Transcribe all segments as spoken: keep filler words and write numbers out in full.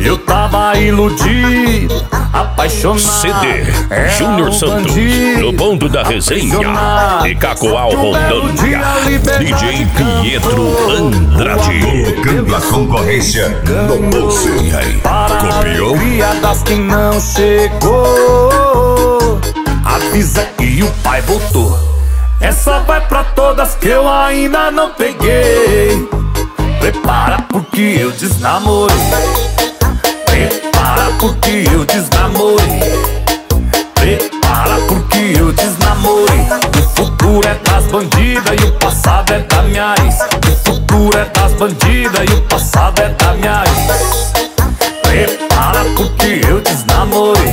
Eu tava iludido, apaixonado. C D Júnior Santos, no ponto da resenha. E Cacoal Rondônia, D J Pietro Andrade. Colocando a concorrência no bolso. E aí, copiou? Das que não chegou, avisa que o pai voltou. Essa vai pra todas que eu ainda não peguei. Prepara porque eu desnamorei. Prepara porque eu desnamorei. Prepara porque eu desnamorei. O futuro é das bandidas e o passado é da minha ex. O futuro é das bandidas e o passado é da minha ex. Prepara porque eu desnamorei.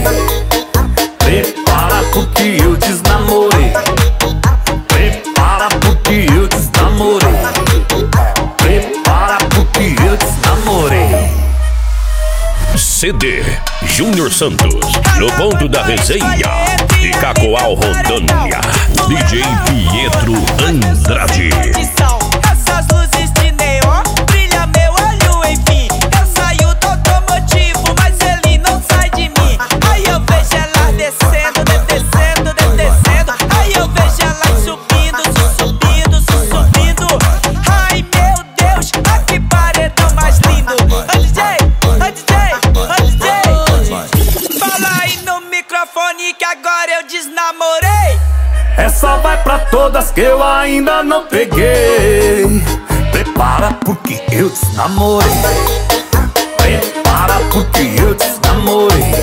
Prepara porque eu desnamorei. Prepara porque eu desnamorei. Prepara porque eu desnamorei. C D Júnior Santos, no ponto da resenha. E Cacoal Rondônia, D J Pietro Andrade. Essas luzes de neon brilha meu olho, enfim. Eu saio do automotivo, mas ele não sai de mim. Aí eu vejo ela descendo, descendo, descendo. Aí eu vejo ela subindo, subindo, subindo. Ai meu Deus, ah, que paredão mais lindo. Ô D J, ô D J, ô D J, fala aí no microfone que agora eu desnamorei. Essa vai pra todas que eu ainda não peguei. Prepara porque eu desnamorei. Prepara porque eu desnamorei.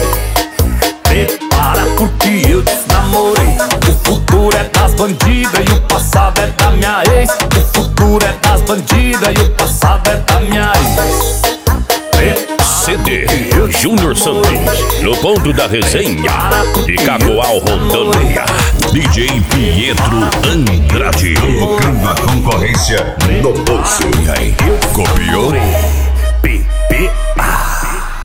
Prepara porque eu desnamorei. O futuro é das bandidas e o passado é da minha ex. O futuro é das bandidas e o passado é da minha ex. C D Júnior Santos, no ponto da resenha. E Cacoal Rondônia, D J Pietro Andrade. Colocando a concorrência no bolso. E aí, copiou? P P A